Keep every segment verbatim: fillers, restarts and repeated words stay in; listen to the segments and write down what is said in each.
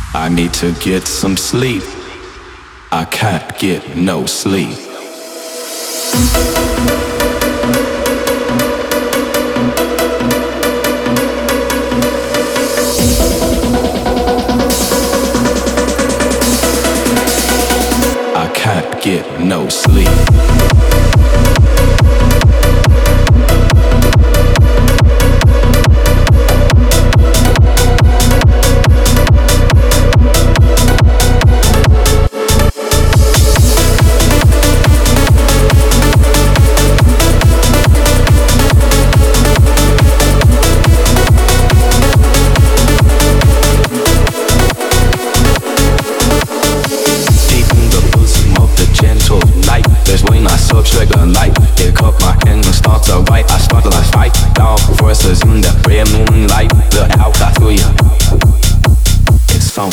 I need to get some sleep. I can't get no sleep. I can't get no sleep. Substrate the light, pick up my pen and start to write. I start to like fight dark forces in the red moonlight. Look out, I feel ya. It's on.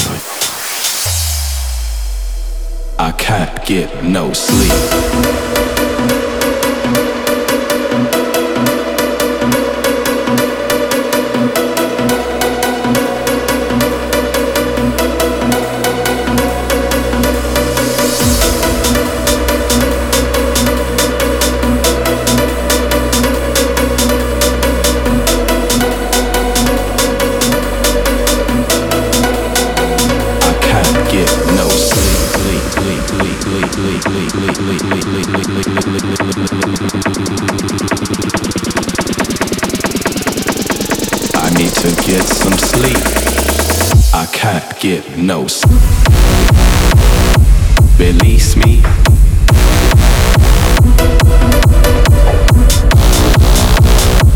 I can't get no sleep. I need to get some sleep. I can't get no sleep. Release me.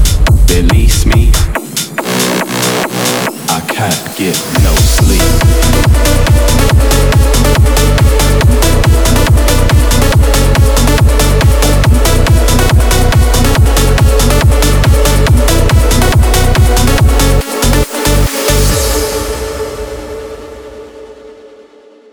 Release me. I can't get no sleep.